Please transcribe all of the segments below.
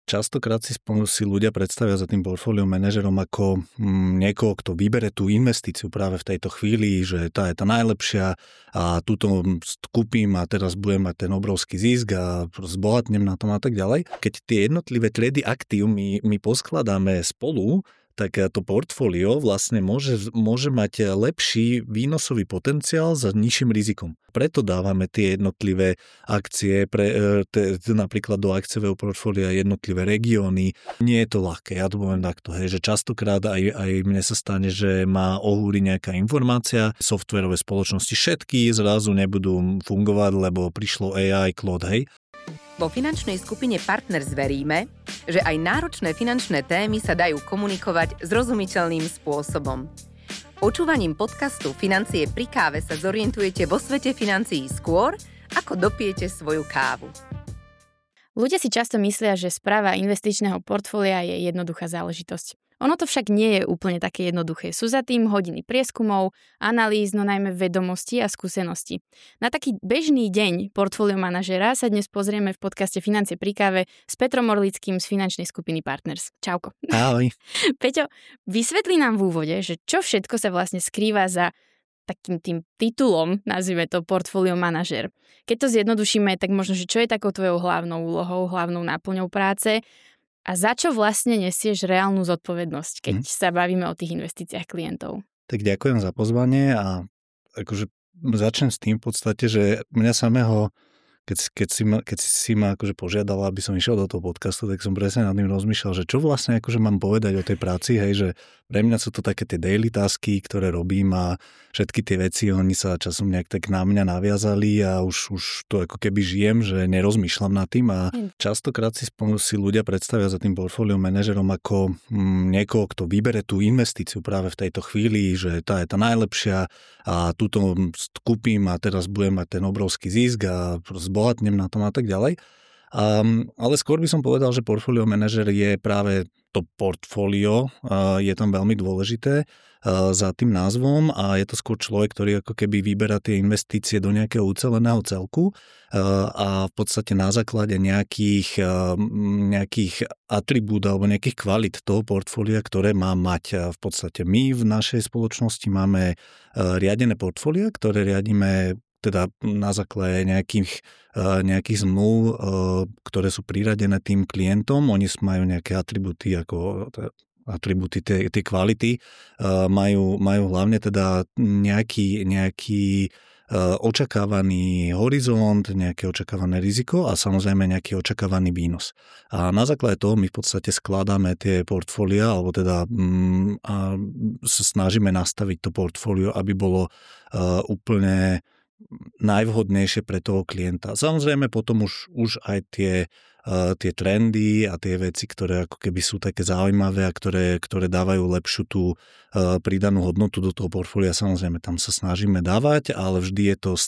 Častokrát si ľudia predstavia za tým portfólio manažerom ako niekoho, kto vybere tú investíciu práve v tejto chvíli, že tá je tá najlepšia a túto kúpim a teraz budem mať ten obrovský zisk a zbohatnem na tom a tak ďalej. Keď tie jednotlivé triedy aktív my poskladáme spolu, tak to portfólio vlastne môže mať lepší výnosový potenciál za nižším rizikom. Preto dávame tie jednotlivé akcie, napríklad do akciového portfólia jednotlivé regióny. Nie je to ľahké, ja to poviem takto, že častokrát aj mne sa stane, že má ohúri nejaká informácia, softverové spoločnosti všetky zrazu nebudú fungovať, lebo prišlo AI, Claude, hej. Vo finančnej skupine Partners veríme, že aj náročné finančné témy sa dajú komunikovať zrozumiteľným spôsobom. Počúvaním podcastu Financie pri káve sa zorientujete vo svete financií skôr, ako dopijete svoju kávu. Ľudia si často myslia, že správa investičného portfólia je jednoduchá záležitosť. Ono to však nie je úplne také jednoduché. Sú za tým hodiny prieskumov, analýz, no najmä vedomostí a skúseností. Na taký bežný deň portfólio manažera sa dnes pozrieme v podcaste Financie pri káve s Petrom Orlickým z finančnej skupiny Partners. Čauko. Ahoj. Peťo, vysvetlí nám v úvode, že čo všetko sa vlastne skrýva za takým tým titulom, nazvime to portfólio manažer. Keď to zjednodušíme, tak možno, že čo je takou tvojou hlavnou úlohou, hlavnou náplňou práce a za čo vlastne nesieš reálnu zodpovednosť, keď sa bavíme o tých investíciách klientov? Tak ďakujem za pozvanie a akože začnem s tým v podstate, že mňa samého, keď si ma akože požiadala, aby som išiel do toho podcastu, tak som presne nad tým rozmýšľal, že čo vlastne akože mám povedať o tej práci, hej, že pre mňa sú to také tie daily tasky, ktoré robím a všetky tie veci, oni sa časom nejak tak na mňa naviazali a už to ako keby žijem, že nerozmýšľam nad tým a častokrát si ľudia predstavia za tým portfólio manažerom ako niekoho, kto vybere tú investíciu práve v tejto chvíli, že tá je tá najlepšia a túto kúpim a teraz budem mať ten obrovský zisk a zbohatnem na tom a tak ďalej. Ale skôr by som povedal, že portfólio manažer je práve to portfólio, je tam veľmi dôležité za tým názvom a je to skôr človek, ktorý ako keby vyberá tie investície do nejakého uceleného celku a v podstate na základe nejakých atribút alebo nejakých kvalít toho portfólia, ktoré má mať. V podstate my v našej spoločnosti máme riadené portfólia, ktoré riadíme teda na základe nejakých zmluv, ktoré sú priradené tým klientom. Oni majú nejaké atribúty, tie kvality, majú hlavne teda nejaký očakávaný horizont, nejaké očakávané riziko a samozrejme nejaký očakávaný výnos. A na základe toho my v podstate skladáme tie portfólia, alebo teda sa snažíme nastaviť to portfólio, aby bolo úplne najvhodnejšie pre toho klienta. Samozrejme potom už aj tie trendy a tie veci, ktoré ako keby sú také zaujímavé a ktoré dávajú lepšiu tú pridanú hodnotu do toho portfólia, samozrejme tam sa snažíme dávať, ale vždy je to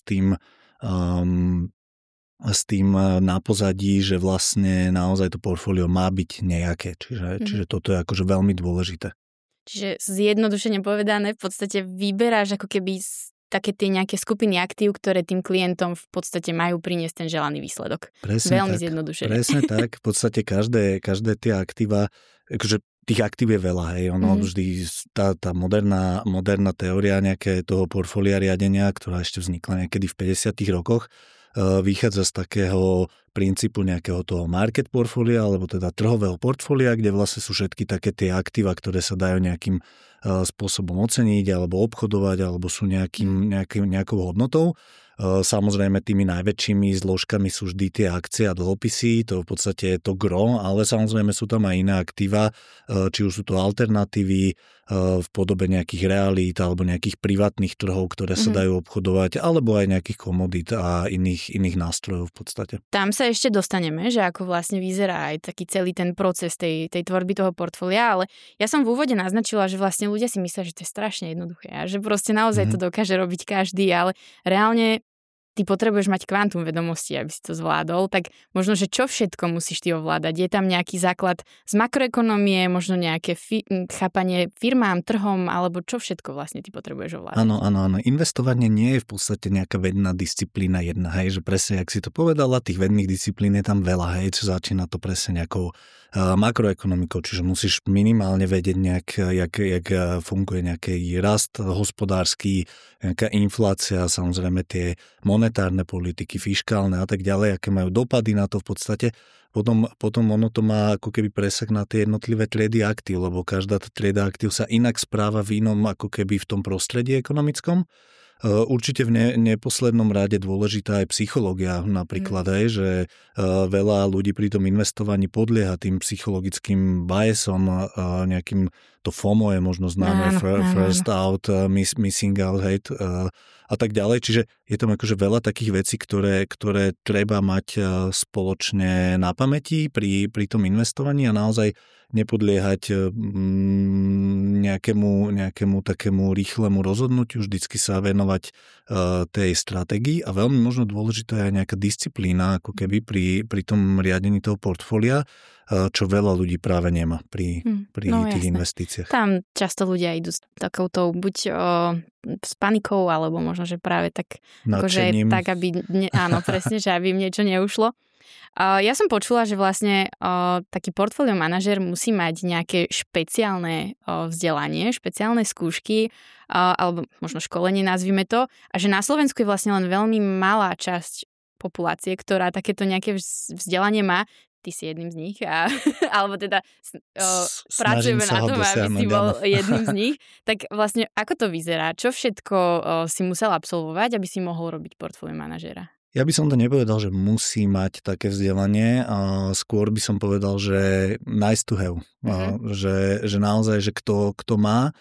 s tým na pozadí, že vlastne naozaj to portfólio má byť nejaké. Čiže toto je akože veľmi dôležité. Čiže zjednodušene povedané, v podstate vyberáš ako keby také tie nejaké skupiny aktív, ktoré tým klientom v podstate majú priniesť ten želaný výsledok. Presne veľmi tak, zjednodušene. Presne tak. V podstate každé tie aktíva, akože tých aktív je veľa, hej. Ono vždy tá moderná teória nejaké toho portfólia riadenia, ktorá ešte vznikla niekedy v 50. rokoch, vychádza z takého princípu nejakého toho market portfólia, alebo teda trhového portfólia, kde vlastne sú všetky také tie aktíva, ktoré sa dajú nejakým spôsobom oceniť, alebo obchodovať, alebo sú nejakou hodnotou. Samozrejme tými najväčšími zložkami sú vždy tie akcie a dlhopisy, to v podstate je to gro, ale samozrejme sú tam aj iné aktíva, či už sú to alternatívy v podobe nejakých realít alebo nejakých privátnych trhov, ktoré sa dajú obchodovať, alebo aj nejakých komodít a iných nástrojov v podstate. Tam sa ešte dostaneme, že ako vlastne vyzerá aj taký celý ten proces tej tvorby toho portfólia, ale ja som v úvode naznačila, že vlastne ľudia si myslia, že to je strašne jednoduché a že proste naozaj to dokáže robiť každý, ale reálne ty potrebuješ mať kvantum vedomostí, aby si to zvládol, tak možno, že čo všetko musíš ty ovládať? Je tam nejaký základ z makroekonomie, možno nejaké chápanie firmám, trhom, alebo čo všetko vlastne ty potrebuješ ovládať? Áno. Investovanie nie je v podstate nejaká vedná disciplína jedna, hej, že presne, jak si to povedala, tých vedných disciplín je tam veľa, hej, čo začína to presne nejakou makroekonomikou, čiže musíš minimálne vedieť jak funguje nejaký rast hospodársky, nejaká inflácia, samozrejme tie monetárne politiky, fiškálne a tak ďalej, aké majú dopady na to v podstate. Potom ono to má ako keby presah na tie jednotlivé triedy aktív, lebo každá tá trieda aktív sa inak správa v inom ako keby v tom prostredí ekonomickom. Určite v neposlednom rade dôležitá je psychológia napríklad, že veľa ľudí pri tom investovaní podlieha tým psychologickým biasom, nejakým, to FOMO je možno známe, first out, missing out, a tak ďalej. Čiže je tam akože veľa takých vecí, ktoré treba mať spoločne na pamäti pri tom investovaní a naozaj nepodliehať nejakému takému rýchlemu rozhodnutiu, vždycky sa venovať tej stratégii a veľmi možno dôležitá je nejaká disciplína, ako keby pri tom riadení toho portfólia, čo veľa ľudí práve nemá pri tých investíciách. Tam často ľudia idú s takouto buď s panikou, alebo možno, že práve tak, akože, tak aby, áno, presne, že aby im niečo neušlo. Ja som počula, že vlastne taký portfólio manažér musí mať nejaké špeciálne vzdelanie, špeciálne skúšky, alebo možno školenie, nazvime to, a že na Slovensku je vlastne len veľmi malá časť populácie, ktorá takéto nejaké vzdelanie má. Ty si jedným z nich, alebo teda pracujeme na tom, aby si bol jedným z nich. Tak vlastne ako to vyzerá? Čo všetko si musel absolvovať, aby si mohol robiť portfólio manažéra? Ja by som to nepovedal, že musí mať také vzdelanie, skôr by som povedal, že nice to have. Že naozaj, že kto má,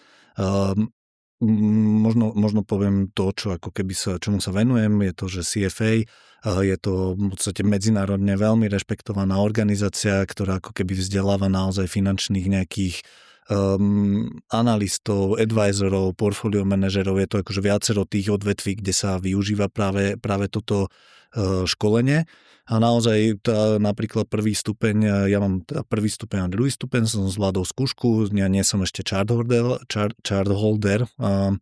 možno poviem to, čo ako keby čomu sa venujem, je to, že CFA, je to v podstate medzinárodne veľmi rešpektovaná organizácia, ktorá ako keby vzdeláva naozaj finančných nejakých analystov, advisorov, portfólio manažerov, je to akože viacero tých odvetví, kde sa využíva práve toto školenie. A naozaj napríklad prvý stupeň, ja mám prvý stupeň a druhý stupeň, som zvládol skúšku, ja nie som ešte chart holder,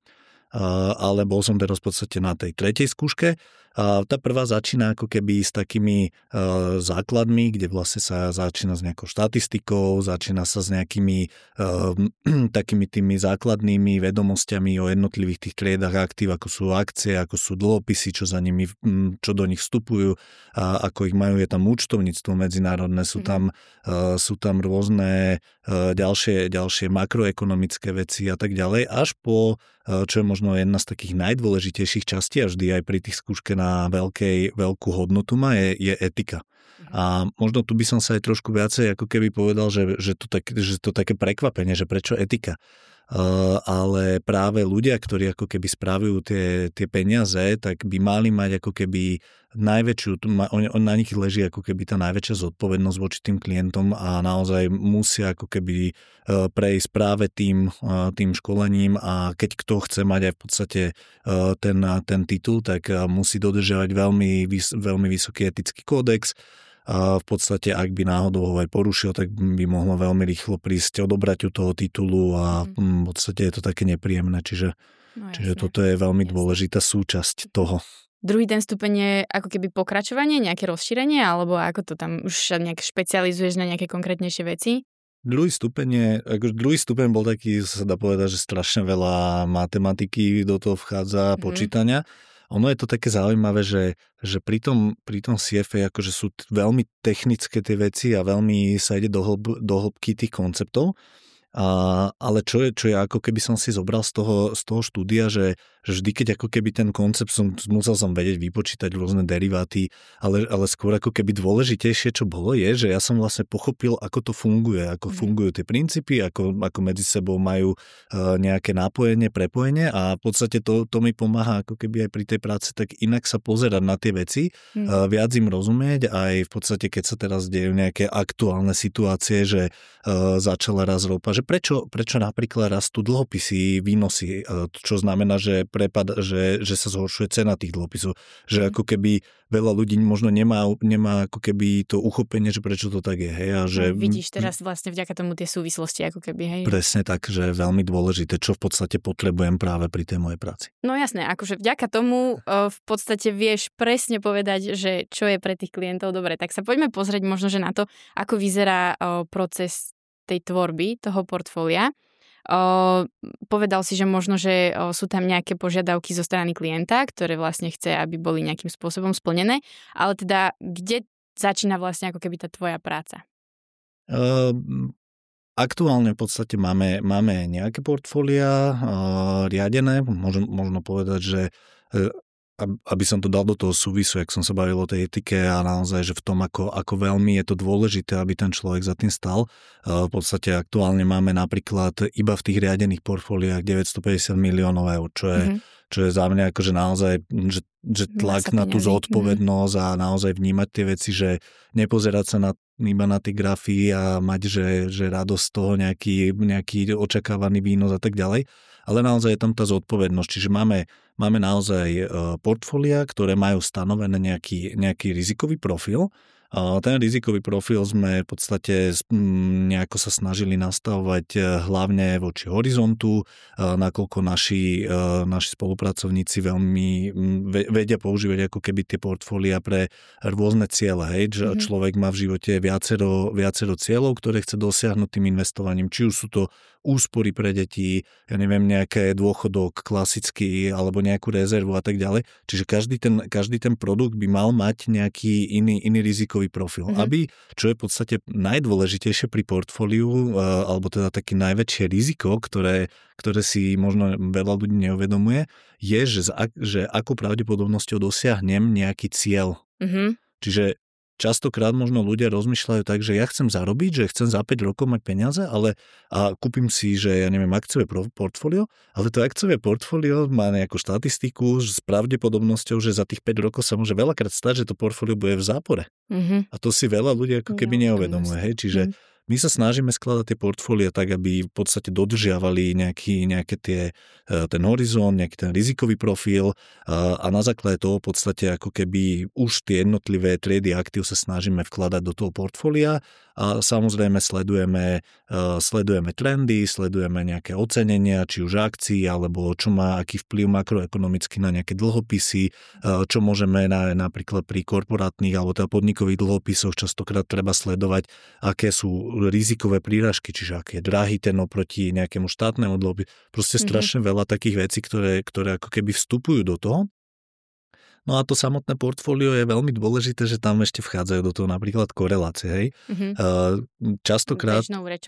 ale bol som teraz v podstate na tej tretej skúške. Tá prvá začína ako keby s takými základmi, kde vlastne sa začína s nejakou štatistikou, začína sa s nejakými takými tými základnými vedomosťami o jednotlivých tých triedách aktív, ako sú akcie, ako sú dlhopisy, čo do nich vstupujú, a ako ich majú, je tam účtovníctvo medzinárodné, sú tam rôzne ďalšie makroekonomické veci a tak ďalej, až po, čo je možno jedna z takých najdôležitejších častí a vždy aj pri tých skúške na veľkú hodnotu má, je etika. A možno tu by som sa aj trošku viacej ako keby povedal, že to také prekvapenie, že prečo etika. Ale práve ľudia, ktorí ako keby spravujú tie peniaze, tak by mali mať ako keby najväčšiu, na nich leží ako keby tá najväčšia zodpovednosť voči tým klientom a naozaj musia ako keby prejsť práve tým školením, a keď kto chce mať aj v podstate ten titul, tak musí dodržiavať veľmi vysoký etický kódex. A v podstate, ak by náhodou ho aj porušil, tak by mohlo veľmi rýchlo prísť odobraťu toho titulu a v podstate je to také nepríjemné. Čiže toto je veľmi dôležitá súčasť toho. Druhý ten stupeň je ako keby pokračovanie, nejaké rozšírenie, alebo ako to tam už nejak špecializuješ na nejaké konkrétnejšie veci? Druhý stupeň bol taký, sa dá povedať, že strašne veľa matematiky do toho vchádza, počítania. Ono je to také zaujímavé, že pri tom CFA akože sú veľmi technické tie veci a veľmi sa ide do hĺbky tých konceptov. Ale čo je ako keby som si zobral z toho štúdia, že vždy, keď ako keby ten koncept musel som vedieť vypočítať rôzne deriváty, ale skôr ako keby dôležitejšie, čo bolo, je, že ja som vlastne pochopil, ako to funguje, ako fungujú tie princípy, ako medzi sebou majú nejaké nápojenie, prepojenie, a v podstate to mi pomáha ako keby aj pri tej práci tak inak sa pozerať na tie veci, viac im rozumieť, aj v podstate, keď sa teraz dejú nejaké aktuálne situácie, že začala raz ropa, že prečo napríklad rastú dlhopisy, výnosy, čo znamená, že prepad, že sa zhoršuje cena tých dlhopisov. Že ako keby veľa ľudí možno nemá ako keby to uchopenie, že prečo to tak je. Hej? A že, vidíš teraz vlastne vďaka tomu tie súvislosti ako keby. Hej? Presne tak, že je veľmi dôležité, čo v podstate potrebujem práve pri tej mojej práci. No jasné, akože vďaka tomu v podstate vieš presne povedať, že čo je pre tých klientov dobre. Tak sa poďme pozrieť možno, že na to, ako vyzerá proces tej tvorby, toho portfólia. Povedal si, že možno, že sú tam nejaké požiadavky zo strany klienta, ktoré vlastne chce, aby boli nejakým spôsobom splnené, ale teda kde začína vlastne ako keby tá tvoja práca? Aktuálne v podstate máme nejaké portfólia riadené, možno povedať, že aby som to dal do toho súvisu, jak som sa bavil o tej etike a naozaj, že v tom, ako veľmi je to dôležité, aby ten človek za tým stal. V podstate aktuálne máme napríklad iba v tých riadených portfóliách 950 miliónov eur, čo je za mňa akože naozaj, že tlak na tú zodpovednosť a naozaj vnímať tie veci, že nepozerať sa iba na tie grafy a mať, že radosť z toho nejaký očakávaný výnos a tak ďalej. Ale naozaj je tam tá zodpovednosť. Čiže máme naozaj portfólia, ktoré majú stanovené nejaký rizikový profil. Ten rizikový profil sme v podstate nejako sa snažili nastavovať hlavne voči horizontu, nakoľko naši spolupracovníci veľmi vedia používať ako keby tie portfólia pre rôzne ciele. Hej? Človek má v živote viacero cieľov, ktoré chce dosiahnuť tým investovaním. Či už sú to úspory pre deti, ja neviem, nejaké dôchodok klasický alebo nejakú rezervu a tak ďalej. Čiže každý ten produkt by mal mať nejaký iný rizikový profil. Aby, čo je v podstate najdôležitejšie pri portfóliu, alebo teda také najväčšie riziko, ktoré si možno veľa ľudí neuvedomuje, je, že akú pravdepodobnosťou dosiahnem nejaký cieľ. Čiže častokrát možno ľudia rozmýšľajú tak, že ja chcem zarobiť, že chcem za 5 rokov mať peniaze, a kúpim si, že ja neviem, akciové portfólio, ale to akciové portfólio má nejakú štatistiku s pravdepodobnosťou, že za tých 5 rokov sa môže veľakrát stať, že to portfólio bude v zápore. A to si veľa ľudí ako keby neuvedomuje. Hej? Čiže my sa snažíme skladať tie portfólia tak, aby v podstate dodržiavali nejaké ten horizont, nejaký ten rizikový profil a na základe toho v podstate ako keby už tie jednotlivé triedy aktív sa snažíme vkladať do toho portfólia a samozrejme sledujeme trendy, sledujeme nejaké ocenenia, či už akcií, alebo čo má aký vplyv makroekonomicky na nejaké dlhopisy, čo môžeme napríklad pri korporátnych alebo teda podnikových dlhopisoch častokrát treba sledovať, aké sú rizikové príražky, čiže aký je drahý ten oproti nejakému štátnemu dlhopisu. Proste strašne veľa takých vecí, ktoré ako keby vstupujú do toho. No a to samotné portfólio je veľmi dôležité, že tam ešte vchádzajú do toho napríklad korelácie. Hej? Častokrát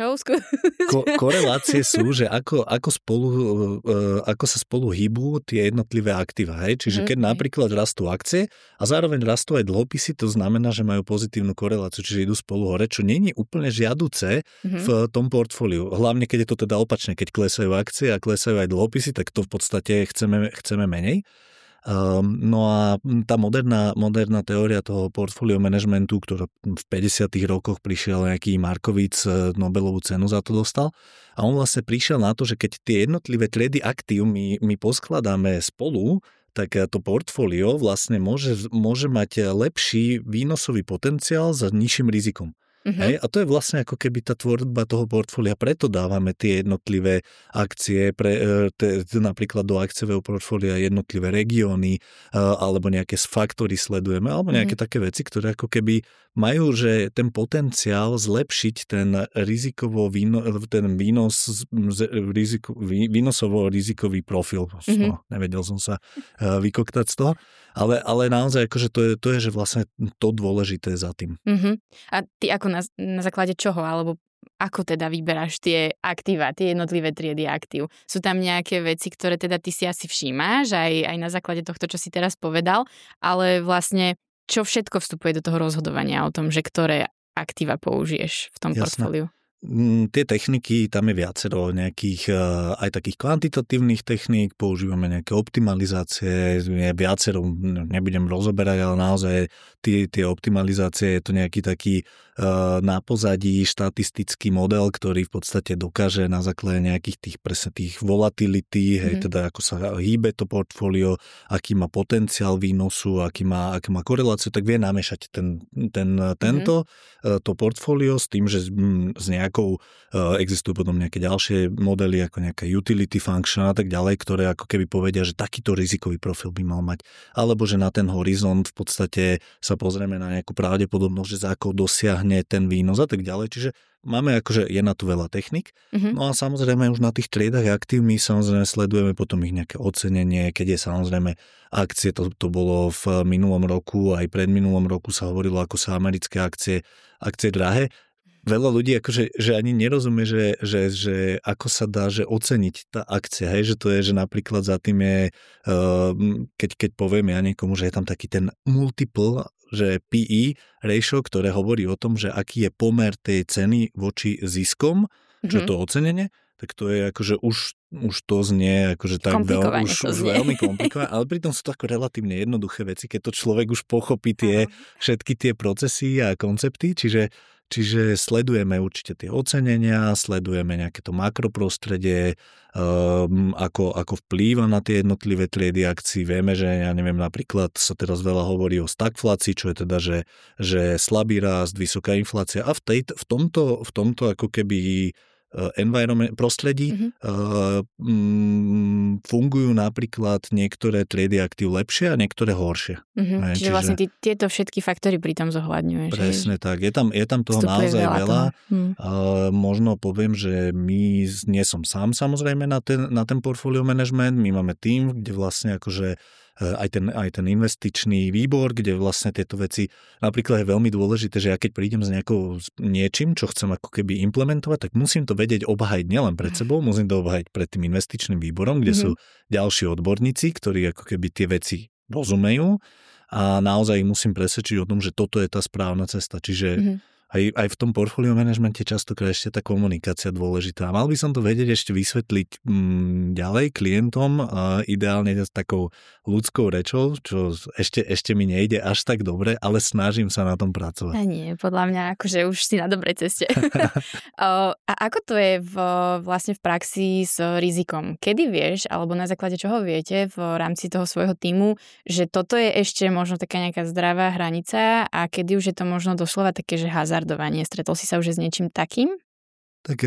korelácie sú, že ako sa spolu hýbu tie jednotlivé aktíva. Hej? Čiže keď napríklad rastú akcie a zároveň rastú aj dlhopisy, to znamená, že majú pozitívnu koreláciu, čiže idú spolu hore, čo nie je úplne žiaduce v tom portfóliu. Hlavne keď je to teda opačne, keď klesajú akcie a klesajú aj dlhopisy, tak to v podstate chceme menej. No a tá moderná teória toho portfólio managementu, ktorá v 50. rokoch prišiel nejaký Markowitz, Nobelovú cenu za to dostal, a on vlastne prišiel na to, že keď tie jednotlivé triedy aktív my poskladáme spolu, tak to portfólio vlastne môže mať lepší výnosový potenciál za nižším rizikom. Hej? A to je vlastne ako keby tá tvorba toho portfólia, preto dávame tie jednotlivé akcie, napríklad do akciového portfólia jednotlivé regióny, alebo nejaké faktory sledujeme, alebo nejaké také veci, ktoré ako keby majú, že ten potenciál zlepšiť ten výnosovo-rizikový profil. Nevedel som sa vykoktať z toho, ale naozaj akože to je že vlastne to dôležité za tým. A ty ako na základe čoho, alebo ako teda vyberáš tie aktíva, tie jednotlivé triedy aktív? Sú tam nejaké veci, ktoré teda ty si asi všímáš, aj na základe tohto, čo si teraz povedal, ale vlastne čo všetko vstupuje do toho rozhodovania o tom, že ktoré aktíva použiješ v tom portfóliu? Tie techniky, tam je viacero nejakých aj takých kvantitatívnych techník, používame nejaké optimalizácie, je viacero, nebudem rozoberať, ale naozaj tie optimalizácie, je to nejaký taký na pozadí štatistický model, ktorý v podstate dokáže na základe nejakých tých volatility, hej, teda ako sa hýbe to portfólio, aký má potenciál výnosu, aký má koreláciu, tak vie namiešať to portfólio s tým, že s nejakou existujú potom nejaké ďalšie modely, ako nejaká utility function a tak ďalej, ktoré ako keby povedia, že takýto rizikový profil by mal mať. Alebo že na ten horizont v podstate sa pozrieme na nejakú pravdepodobnosť, že za akou dosiahne ten výnos a tak ďalej. Čiže máme akože, je na to veľa technik. No a samozrejme už na tých tradách aktív my samozrejme sledujeme potom ich nejaké ocenenie, keď je samozrejme akcie, to bolo v minulom roku, aj pred minulom roku sa hovorilo, ako sa americké akcie drahé. Veľa ľudí akože, že ani nerozumie, že ako sa dá, že oceniť tá akcia, hej, že to je, že napríklad za tým je, keď poviem ja niekomu, že je tam taký ten multiple, že PE ratio, ktoré hovorí o tom, že aký je pomer tej ceny voči ziskom, že to ocenenie, tak to je akože už to znie akože tak veľmi komplikované, ale pritom sú to ako relatívne jednoduché veci, keď to človek už pochopí všetky tie procesy a koncepty, Čiže sledujeme určite tie ocenenia, sledujeme nejaké to makroprostredie, ako vplýva na tie jednotlivé triedy akcií. Vieme, že ja neviem, napríklad sa teraz veľa hovorí o stagflácii, čo je teda, že slabý rast, vysoká inflácia a v tomto ako keby environment, prostredí fungujú napríklad niektoré triedy aktív lepšie a niektoré horšie. Čiže vlastne tieto všetky faktory pri tom zohľadňuješ. Presne tak. Je tam toho naozaj veľa. Možno poviem, že nie som sám samozrejme na ten portfolio management. My máme tím, kde vlastne akože aj ten investičný výbor, kde vlastne tieto veci, napríklad je veľmi dôležité, že ja keď prídem s niečím, čo chcem ako keby implementovať, tak musím to vedieť obhájiť nielen pred sebou, musím to obhájiť pred tým investičným výborom, kde sú ďalší odborníci, ktorí ako keby tie veci rozumejú a naozaj ich musím presvedčiť o tom, že toto je tá správna cesta. Čiže aj v tom portfólio manažmente častokrát ešte tá komunikácia dôležitá. Mal by som to vedieť ešte vysvetliť ďalej klientom, ideálne s takou ľudskou rečou, čo ešte mi nejde až tak dobre, ale snažím sa na tom pracovať. A nie, podľa mňa akože už si na dobrej ceste. A ako to je vlastne v praxi s rizikom? Kedy vieš, alebo na základe čoho viete v rámci toho svojho tímu, že toto je ešte možno taká nejaká zdravá hranica a kedy už je to možno doslova také, že hazardovanie. Stretol si sa už s niečím takým? Tak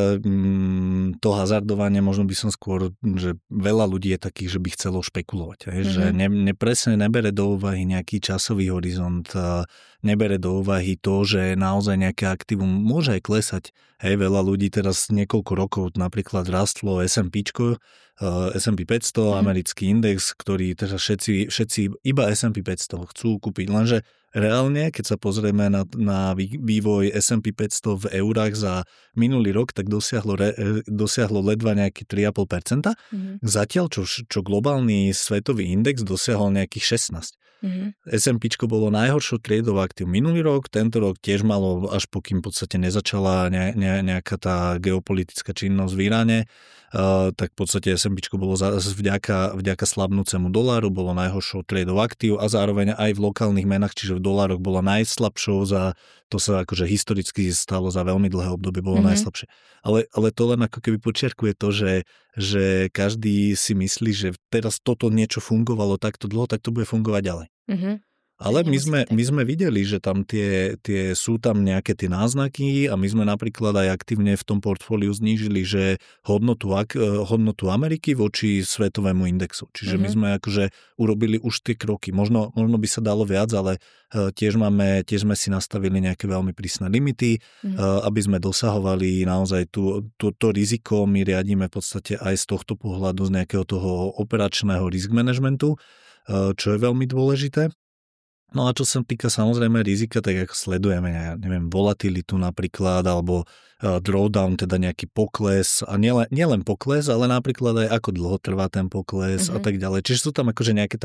to hazardovanie, možno by som skôr, že veľa ľudí je takých, že by chcelo špekulovať. Že presne nebere do úvahy nejaký časový horizont, nebere do úvahy to, že naozaj nejaké aktívum môže aj klesať. Veľa ľudí teraz niekoľko rokov napríklad rastlo S&P 500, americký index, ktorý teraz všetci iba S&P 500 chcú kúpiť, lenže reálne, keď sa pozrieme na vývoj S&P 500 v eurách za minulý rok, tak dosiahlo ledva nejaké 3,5%. Zatiaľ, čo globálny svetový index dosiahol nejakých 16%. S&P bolo najhoršou triedou aktív minulý rok, tento rok tiež malo, až pokým v podstate nezačala nejaká tá geopolitická činnosť v Iráne, tak v podstate S&P bolo vďaka slabnúcemu doláru, bolo najhoršou triedou aktív a zároveň aj v lokálnych menách, čiže v dolároch bola najslabšou, to sa akože historicky stalo za veľmi dlhé obdobie, bolo najslabšie. Ale to len ako keby podčiarkuje to, že každý si myslí, že teraz toto niečo fungovalo takto dlho, tak to bude fungovať ďalej. Ale my sme videli, že tam sú tam nejaké tie náznaky a my sme napríklad aj aktívne v tom portfóliu znížili, že hodnotu Ameriky voči svetovému indexu. Čiže my sme akože urobili už tie kroky. Možno by sa dalo viac, ale tiež sme si nastavili nejaké veľmi prísne limity, aby sme dosahovali naozaj to riziko. My riadíme v podstate aj z tohto pohľadu z nejakého toho operačného risk managementu, čo je veľmi dôležité. No a čo sa týka samozrejme rizika, tak ako sledujeme, ja neviem, volatilitu napríklad, alebo drawdown, teda nejaký pokles, a nielen pokles, ale napríklad aj ako dlho trvá ten pokles a tak ďalej. Čiže sú tam akože nejaké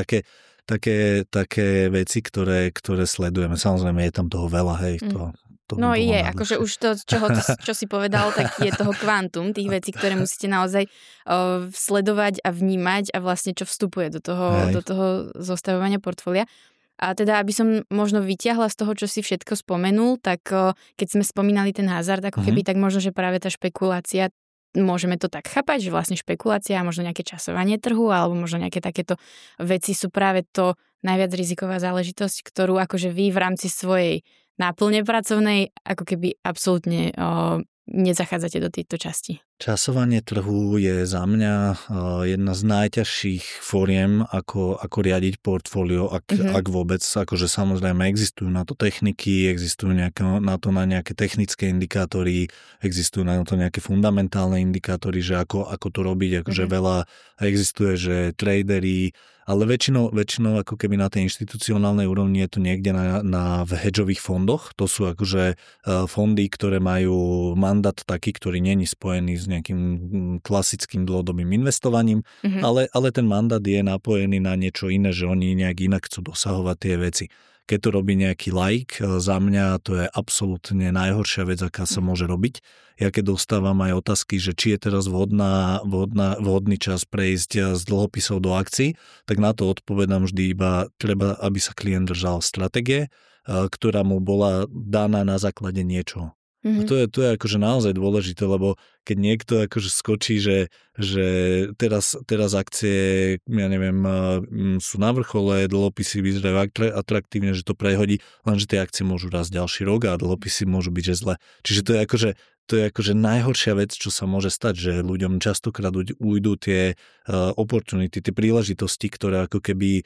také veci, ktoré sledujeme. Samozrejme je tam toho veľa, hej, to no je, akože už to, čo si povedal, tak je toho kvantum, tých vecí, ktoré musíte naozaj sledovať a vnímať a vlastne čo vstupuje do toho zostavovania portfólia. A teda, aby som možno vyťahla z toho, čo si všetko spomenul, tak keď sme spomínali ten hazard, ako keby, tak možno, že práve tá špekulácia, môžeme to tak chápať, že vlastne špekulácia a možno nejaké časovanie trhu, alebo možno nejaké takéto veci sú práve to najviac riziková záležitosť, ktorú akože vy v rámci svojej náplne pracovnej ako keby absolútne nezachádzate do tejto časti. Časovanie trhu je za mňa jedna z najťažších fóriem, ako riadiť portfólio, ak vôbec, akože samozrejme existujú na to techniky, existujú na to nejaké technické indikátory, existujú na to nejaké fundamentálne indikátory, že ako to robiť, akože veľa existuje, že tradery, ale väčšinou ako keby na tej inštitucionálnej úrovni je to niekde v hedžových fondoch. To sú akože fondy, ktoré majú mandát taký, ktorý nie je spojený s nejakým klasickým dlhodobým investovaním, ale ten mandát je napojený na niečo iné, že oni nejak inak chcú dosahovať tie veci. Keď to robí nejaký laik, za mňa to je absolútne najhoršia vec, aká sa môže robiť. Ja keď dostávam aj otázky, že či je teraz vhodný čas prejsť z dlhopisov do akcií, tak na to odpovedám vždy iba treba, aby sa klient držal stratégie, ktorá mu bola daná na základe niečoho. A to je akože naozaj dôležité, lebo keď niekto akože skočí, že teraz akcie, ja neviem, sú na vrchole, dlhopisy vyzerajú atraktívne, že to prehodí, lenže tie akcie môžu rásť ďalší rok a dlhopisy môžu byť že zle. Čiže to je akože najhoršia vec, čo sa môže stať, že ľuďom častokrát ujdú tie opportunity, tie príležitosti, ktoré ako keby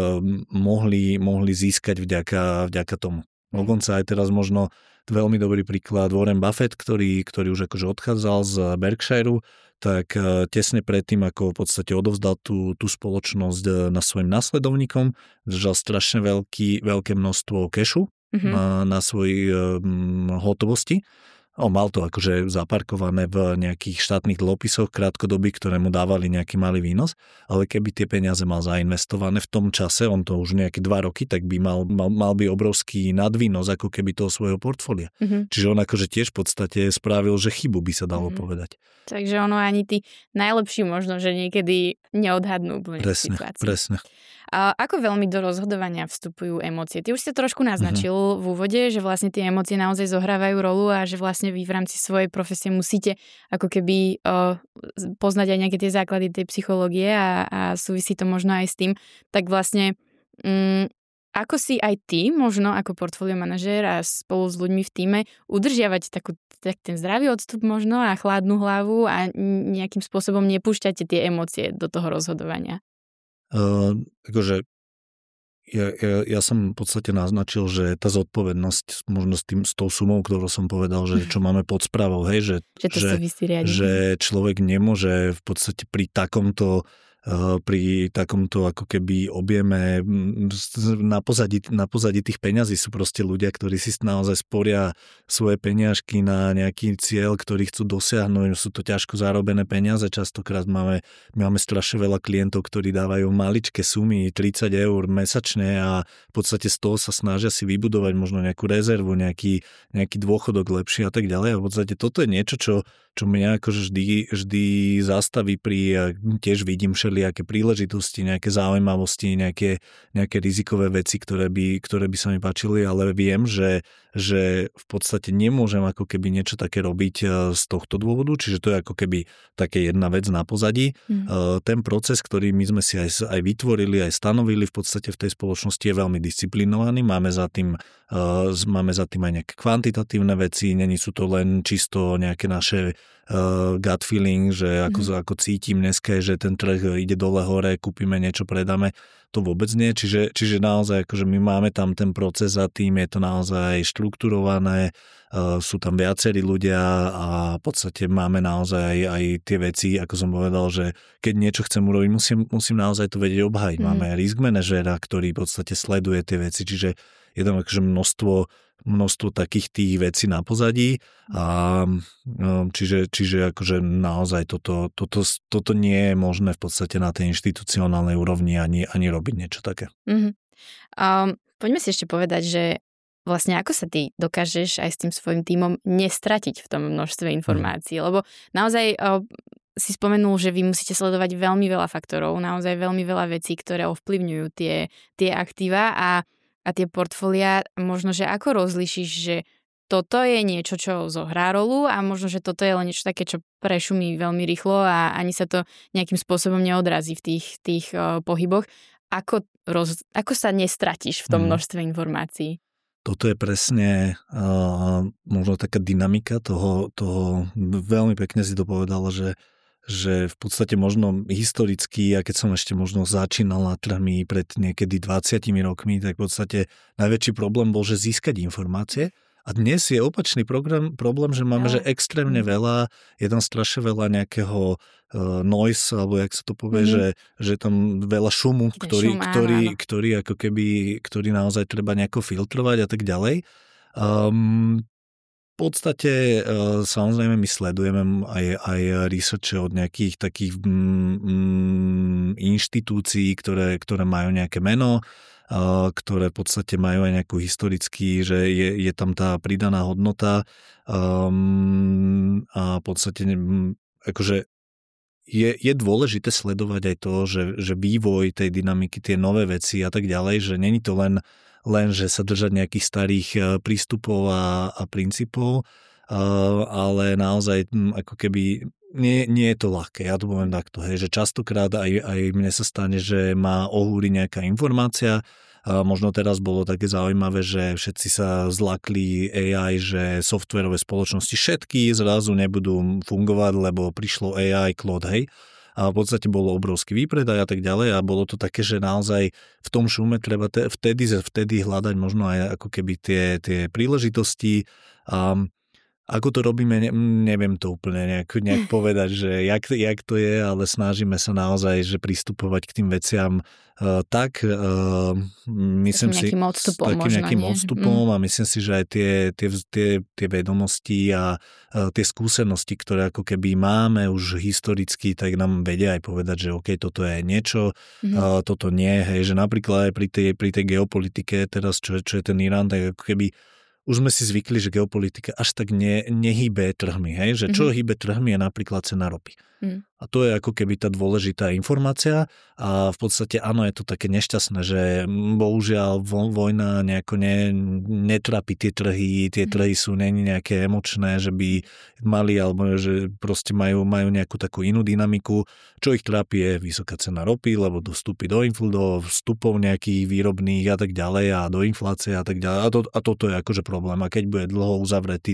mohli získať vďaka tomu. Dokonca aj teraz možno veľmi dobrý príklad Warren Buffett, ktorý už akože odchádzal z Berkshireu, tak tesne predtým, ako v podstate odovzdal tú spoločnosť na svojim následovníkom, držal strašne veľké množstvo cashu na svojej hotovosti. Mal to akože zaparkované v nejakých štátnych dlhopisoch krátkodobých, ktoré mu dávali nejaký malý výnos, ale keby tie peniaze mal zainvestované v tom čase, on to už nejaké 2 roky, tak by mal by obrovský nadvýnos ako keby toho svojho portfólia. Čiže on akože tiež v podstate spravil, že chybu by sa dalo povedať. Takže ono ani tí najlepší možno, že niekedy neodhadnú úplne situáciu. Presne. A ako veľmi do rozhodovania vstupujú emócie? Ty už si trošku naznačil v úvode, že vlastne tie emócie naozaj zohrávajú rolu a že vlastne vy v rámci svojej profesie musíte ako keby poznať aj nejaké tie základy tej psychológie a súvisí to možno aj s tým. Tak vlastne ako si aj ty, možno ako portfólio manažér a spolu s ľuďmi v tíme, udržiavať ten zdravý odstup možno a chladnú hlavu a nejakým spôsobom nepúšťate tie emócie do toho rozhodovania? Akože ja som v podstate naznačil, že tá zodpovednosť možno s tou sumou, ktorú som povedal, že čo máme pod správou, hej, že človek nemôže v podstate pri takomto ako keby objeme na pozadí tých peňazí sú proste ľudia, ktorí si naozaj sporia svoje peniažky na nejaký cieľ, ktorý chcú dosiahnuť. Sú to ťažko zarobené peniaze. Častokrát máme strašne veľa klientov, ktorí dávajú maličké sumy, 30 eur mesačne a v podstate z toho sa snažia si vybudovať možno nejakú rezervu, nejaký dôchodok lepší a tak ďalej. A v podstate toto je niečo, čo mňa akože vždy zastaví tiež vidím všelijaké príležitosti, nejaké zaujímavosti, nejaké rizikové veci, ktoré by sa mi páčili, ale viem, že v podstate nemôžem ako keby niečo také robiť z tohto dôvodu, čiže to je ako keby také jedna vec na pozadí. Ten proces, ktorý my sme si aj vytvorili, aj stanovili v podstate v tej spoločnosti je veľmi disciplinovaný, máme za tým aj nejaké kvantitatívne veci, není sú to len čisto nejaké naše gut feeling, že ako cítim dneska, že ten trh ide dole hore, kúpime niečo, predáme, to vôbec nie, čiže naozaj akože my máme tam ten proces za tým, je to naozaj štrukturované, sú tam viacerí ľudia a v podstate máme naozaj aj tie veci, ako som povedal, že keď niečo chcem urobiť, musím naozaj to vedieť obhájiť. Máme risk manažéra, ktorý v podstate sleduje tie veci, čiže je tam akože množstvo takých tých vecí na pozadí a čiže akože naozaj toto nie je možné v podstate na tej inštitucionálnej úrovni ani robiť niečo také. Poďme si ešte povedať, že vlastne ako sa ty dokážeš aj s tým svojím tímom nestratiť v tom množstve informácií, lebo naozaj si spomenul, že vy musíte sledovať veľmi veľa faktorov, naozaj veľmi veľa vecí, ktoré ovplyvňujú tie aktíva a a tie portfólia, možno, že ako rozlišíš, že toto je niečo, čo zohrá rolu a možno, že toto je len niečo také, čo prešumí veľmi rýchlo a ani sa to nejakým spôsobom neodrazí v tých pohyboch. Ako sa nestratíš v tom množstve informácií? Toto je presne možno taká dynamika toho veľmi pekne si to povedala, že v podstate možno historicky, a keď som ešte možno začínal na trhmi pred niekedy 20 rokmi, tak v podstate najväčší problém bol, že získať informácie. A dnes je opačný problém, že máme, že extrémne veľa, je tam strašne veľa nejakého noise, alebo jak sa to povie, že tam veľa šumu, ktorý ako keby, ktorý naozaj treba nejako filtrovať a tak ďalej. V podstate samozrejme my sledujeme aj researche od nejakých takých inštitúcií, ktoré majú nejaké meno, ktoré v podstate majú aj nejakú historický, že je tam tá pridaná hodnota a v podstate akože je dôležité sledovať aj to, že vývoj tej dynamiky, tie nové veci a tak ďalej, že není to len že sa držať nejakých starých prístupov a princípov, ale naozaj ako keby nie je to ľahké, ja to poviem takto, že častokrát aj mne sa stane, že ma ohúri nejaká informácia. Možno teraz bolo také zaujímavé, že všetci sa zlakli AI, že softverové spoločnosti všetky zrazu nebudú fungovať, lebo prišlo AI Claude, hej. A v podstate bolo obrovský výpredaj a tak ďalej a bolo to také, že naozaj v tom šume treba vtedy hľadať možno aj ako keby tie príležitosti. Ako to robíme, neviem to úplne nejak povedať, že jak to je, ale snažíme sa naozaj, že pristupovať k tým veciam tak, myslím si, s takým nejakým odstupom a myslím si, že aj tie vedomosti a tie skúsenosti, ktoré ako keby máme už historicky, tak nám vedia aj povedať, že OK, toto je niečo, toto nie, hej, že napríklad aj pri tej geopolitike teraz, čo je ten Irán, tak ako keby už sme si zvykli, že geopolitika až tak nehýbe trhmi, hej? Že čo hýbe trhmi je napríklad cena ropy. A to je ako keby tá dôležitá informácia a v podstate áno, je to také nešťastné, že bohužiaľ vojna nejako netrápi tie trhy sú nejaké emočné, že by mali, alebo že proste majú nejakú takú inú dynamiku. Čo ich trápi je vysoká cena ropy, lebo dostúpi do vstupov nejakých výrobných a tak ďalej a do inflácie a tak ďalej. A toto je akože problém. A keď bude dlho uzavretý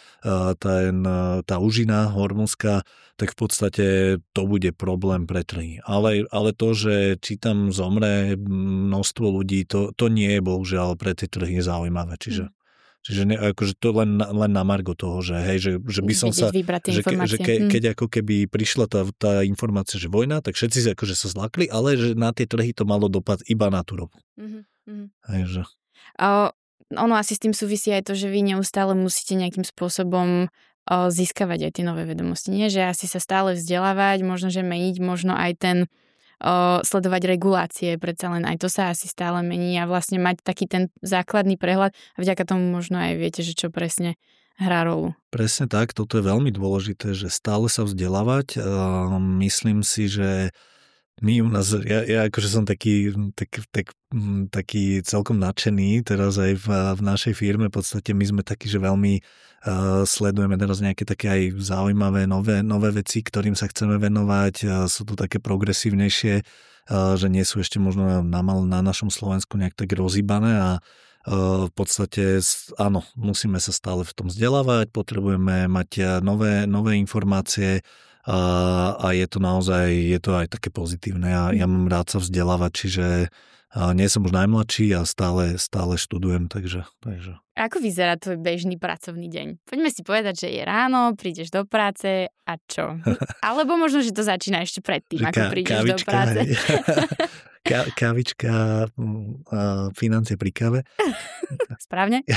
tá užina hormonská, tak v podstate to bude problém pre trhy. Ale to, že či tam zomre množstvo ľudí, to nie je bohužiaľ pre tie trhy zaujímavé. Čiže akože to len na margo toho, že hej, že by som sa, že keď ako keby prišla tá informácia, že vojna, tak všetci sa akože sa zlakli, ale že na tie trhy to malo dopad iba na tú ropu. Hej, že... Ono asi s tým súvisí aj to, že vy neustále musíte nejakým spôsobom získavať aj tie nové vedomosti. Nie, že asi sa stále vzdelávať, možno, že meniť, možno aj sledovať regulácie, predsa len aj to sa asi stále mení a vlastne mať taký ten základný prehľad a vďaka tomu možno aj viete, že čo presne hrá rolu. Presne tak, toto je veľmi dôležité, že stále sa vzdelávať. Myslím si, že my u nás, ja akože som taký celkom nadšený teraz aj v našej firme, v podstate my sme takí, že veľmi sledujeme teraz nejaké také aj zaujímavé nové veci, ktorým sa chceme venovať, sú to také progresívnejšie, že nie sú ešte možno na našom Slovensku nejak tak rozhýbané a v podstate áno, musíme sa stále v tom vzdelávať, potrebujeme mať nové informácie, a je to naozaj, je to aj také pozitívne a ja mám rád sa vzdelávať, čiže nie som už najmladší a stále študujem, takže. Ako vyzerá tvoj bežný pracovný deň? Poďme si povedať, že je ráno, prídeš do práce a čo? Alebo možno, že to začína ešte predtým, ako prídeš do práce. Kávička, financie pri káve. Správne?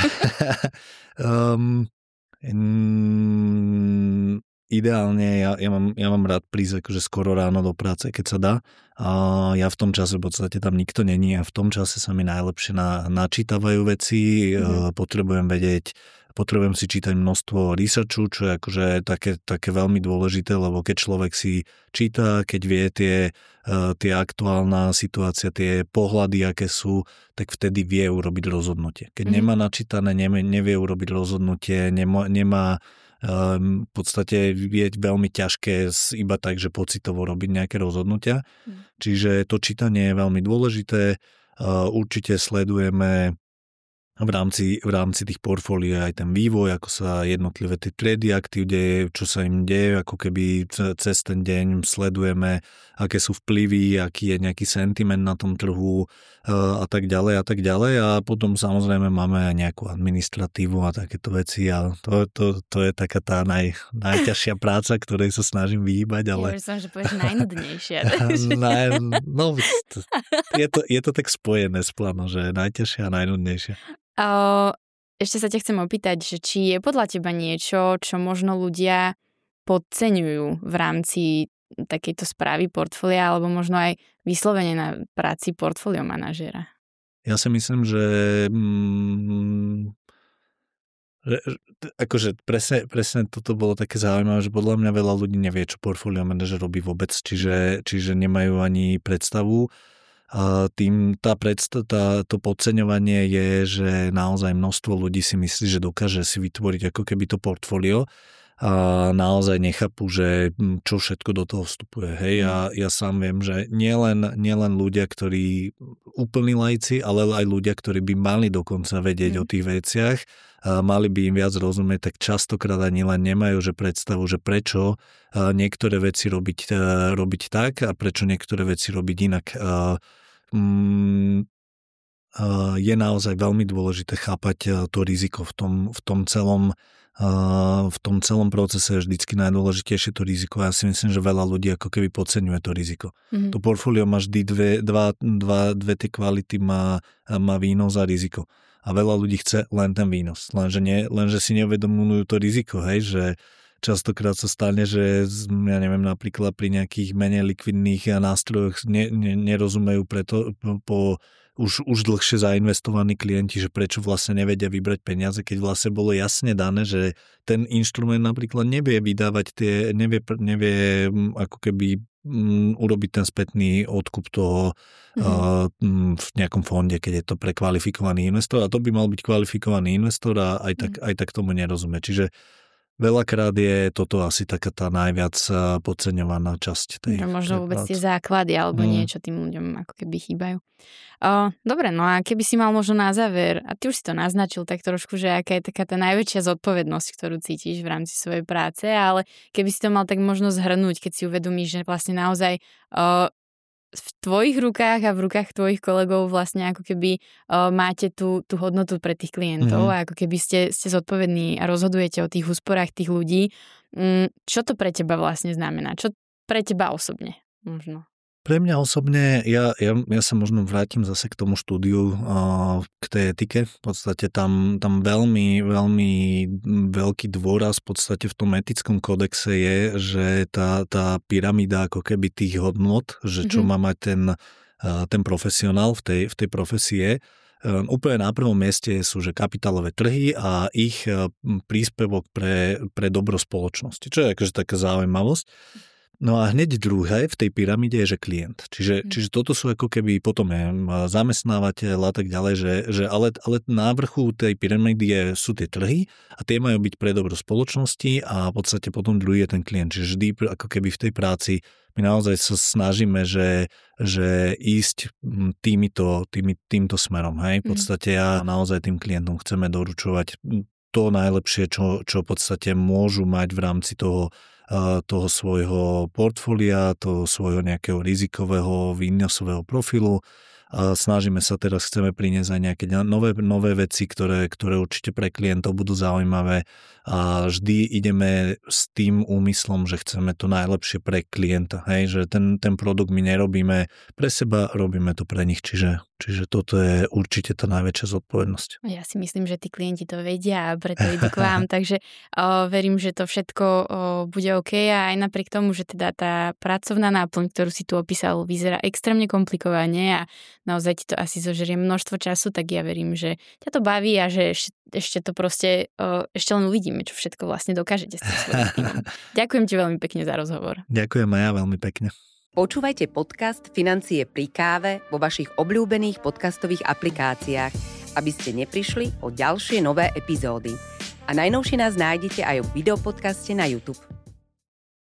Ideálne, ja mám rád prísť akože skoro ráno do práce, keď sa dá. A ja v tom čase v podstate tam nikto není a v tom čase sa mi najlepšie načítavajú veci. Potrebujem vedieť potrebujem si čítať množstvo researchu, čo je akože také veľmi dôležité, lebo keď človek si číta, keď vie tie aktuálna situácia, tie pohľady, aké sú, tak vtedy vie urobiť rozhodnutie. Keď nemá načítané, nevie urobiť rozhodnutie, nemá v podstate je veľmi ťažké iba tak, že pocitovo robiť nejaké rozhodnutia. Čiže to čítanie je veľmi dôležité. Určite sledujeme v rámci tých portfólií aj ten vývoj, ako sa jednotlivé tie triedy aktív deje, čo sa im deje, ako keby cez ten deň sledujeme, aké sú vplyvy, aký je nejaký sentiment na tom trhu a tak ďalej a tak ďalej. A potom samozrejme máme aj nejakú administratívu a takéto veci a to je taká tá najťažšia práca, ktorej sa snažím vyhýbať, ale... Ja som, že povieš najnudnejšia. No, je to tak spojené s plánom, že najťažšia a najnudnejšia. Ešte sa ťa chcem opýtať, že či je podľa teba niečo, čo možno ľudia podceňujú v rámci takejto správy portfólia, alebo možno aj vyslovene na práci portfólio manažéra? Ja si myslím, že akože presne toto bolo také zaujímavé, že podľa mňa veľa ľudí nevie, čo portfólio manažer robí vôbec, čiže nemajú ani predstavu. A to podceňovanie je, že naozaj množstvo ľudí si myslí, že dokáže si vytvoriť ako keby to portfólio a naozaj nechápu, že čo všetko do toho vstupuje. Hej? Ja sám viem, že nielen ľudia, ktorí úplní laici, ale aj ľudia, ktorí by mali dokonca vedieť o tých veciach, mali by im viac rozumieť, tak častokrát ani len nemajú že predstavu, že prečo niektoré veci robiť tak a prečo niektoré veci robiť inak. Je naozaj veľmi dôležité chápať to riziko v tom celom procese je vždycky najdôležitejšie to riziko. Ja si myslím, že veľa ľudí ako keby podceňuje to riziko. To portfólio má vždy dve tie kvality, má výnos a riziko. A veľa ľudí chce len ten výnos. Lenže si neuvedomujú to riziko, hej, že častokrát sa stane, že ja neviem, napríklad pri nejakých menej likvidných nástrojoch nerozumejú preto už dlhšie zainvestovaní klienti, že prečo vlastne nevedia vybrať peniaze, keď vlastne bolo jasne dané, že ten inštrument napríklad nevie vydávať nevie ako keby urobiť ten spätný odkup toho v nejakom fonde, keď je to pre kvalifikovaný investor, a to by mal byť kvalifikovaný investor a aj tak tomu nerozumie. Čiže veľakrát je toto asi taká tá najviac podceňovaná časť tej možno vôbec tie základy alebo niečo tým ľuďom ako keby chýbajú. Dobre, no a keby si mal možno na záver, a ty už si to naznačil tak trošku, že aká je taká tá najväčšia zodpovednosť, ktorú cítiš v rámci svojej práce, ale keby si to mal tak možno zhrnúť, keď si uvedomíš, že vlastne naozaj v tvojich rukách a v rukách tvojich kolegov vlastne ako keby máte tú hodnotu pre tých klientov a ako keby ste zodpovední a rozhodujete o tých úsporách tých ľudí. Čo to pre teba vlastne znamená? Čo pre teba osobne možno? Pre mňa osobne, ja sa možno vrátim zase k tomu štúdiu, k tej etike. V podstate tam veľmi, veľmi veľký dôraz v podstate v tom etickom kódexe je, že tá pyramída ako keby tých hodnot, že čo má mať ten profesionál v tej profesie. Úplne na prvom mieste sú že kapitálové trhy a ich príspevok pre dobro spoločnosti, čo je akože taká zaujímavosť. No a hneď druhé v tej pyramíde je, že klient. Čiže toto sú ako keby potom zamestnávateľ a tak ďalej, ale na vrchu tej pyramídy sú tie trhy a tie majú byť pre dobro spoločnosti a v podstate potom druhý je ten klient. Čiže vždy ako keby v tej práci my naozaj sa snažíme, že ísť týmto smerom. Hej? V podstate naozaj tým klientom chceme doručovať to najlepšie, čo v podstate môžu mať v rámci toho svojho portfólia, toho svojho nejakého rizikového výnosového profilu. A chceme priniesť aj nejaké nové veci, ktoré určite pre klientov budú zaujímavé a vždy ideme s tým úmyslom, že chceme to najlepšie pre klienta. Hej? Že ten produkt my nerobíme pre seba, robíme to pre nich, čiže Čiže toto je určite tá najväčšia zodpovednosť. Ja si myslím, že tí klienti to vedia a preto idú k vám, takže verím, že to všetko bude OK a aj napriek tomu, že teda tá pracovná náplň, ktorú si tu opísal, vyzerá extrémne komplikovane a naozaj ti to asi zožerie množstvo času, tak ja verím, že ťa to baví a že ešte to proste, ešte len uvidíme, čo všetko vlastne dokážete s tým svojím týmom. Ďakujem ti veľmi pekne za rozhovor. Ďakujem aj ja veľmi pekne. Počúvajte podcast Financie pri káve vo vašich obľúbených podcastových aplikáciách, aby ste neprišli o ďalšie nové epizódy. A najnovšie nás nájdete aj v videopodcaste na YouTube.